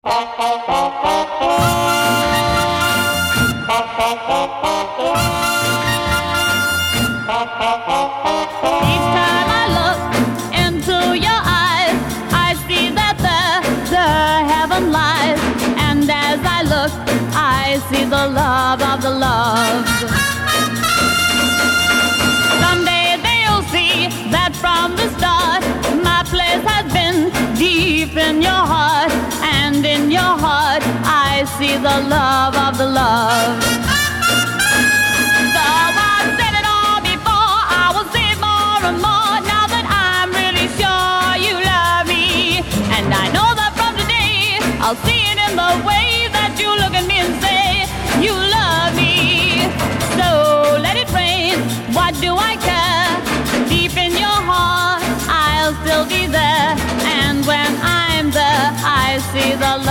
Each time I look into your eyes, I see that the heaven lies. And as I look, I see the love of the loved. Someday they'll see that from the start, my place has been deep in your heart. And in your heart, I see the love of the loved. I'll see it in the way that you look at me and say you love me. So let it rain, what do I care? Deep in your heart, I'll still be there. And when I'm there, I see the love.